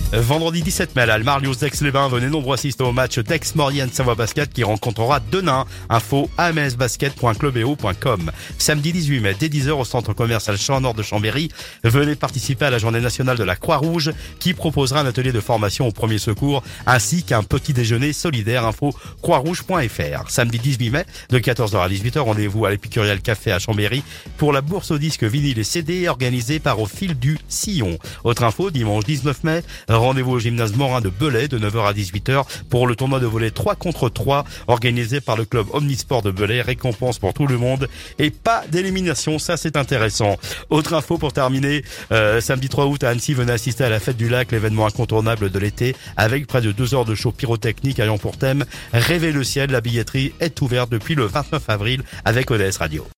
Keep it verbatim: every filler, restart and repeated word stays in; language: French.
Vendredi dix-sept mai à l'Almarlios d'Aix-les-Bains, venez nombreux assister au match d'Aix-Maurienne Savoie Basket qui rencontrera Denain. Info a m s basket point clubeo point com. Samedi dix-huit mai, dès dix heures au centre commercial Champ Nord de Chambéry, venez participer à la journée nationale de la Croix-Rouge qui proposera un atelier de formation au premier secours ainsi qu'un petit déjeuner solidaire. Info croix rouge point f r. Samedi dix-huit mai, de quatorze heures à dix-huit heures, rendez-vous à l'Épicurial Café à Chambéry pour la bourse aux disques vinyle et C D organisée par Au Fil du Sillon. Autre info, dimanche dix-neuf mai, rendez-vous au gymnase Morin de Belay de neuf heures à dix-huit heures pour le tournoi de volley trois contre trois organisé par le club Omnisport de Belay. Récompense pour tout le monde et pas d'élimination, ça c'est intéressant. Autre info pour terminer, euh, samedi trois août à Annecy, venez assister à la fête du lac, l'événement incontournable de l'été avec près de deux heures de show pyrotechnique ayant pour thème Rêver le ciel. La billetterie est ouverte depuis le vingt-neuf avril avec O D S Radio.